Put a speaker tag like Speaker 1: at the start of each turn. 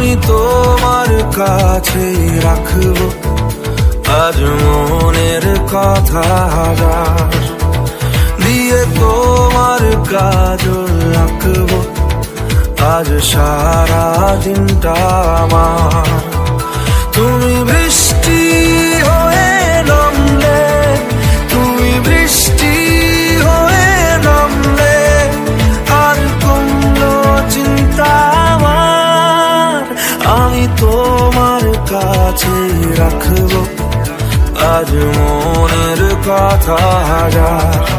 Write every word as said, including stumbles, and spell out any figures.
Speaker 1: আমি তোমার কাছে রাখবো আজ মনের কথা হাজার, দিয়ে তোমার কাজল রাখবো আজ সারা দিনটা আমার। তুমি বৃষ্টি হয়ে নামলে, তুমি বৃষ্টি হয়ে নামলে, আর কমলো চিন্তা আমার। আমি তোমার কাছে রাখবো আজ মনের কথা হাজার।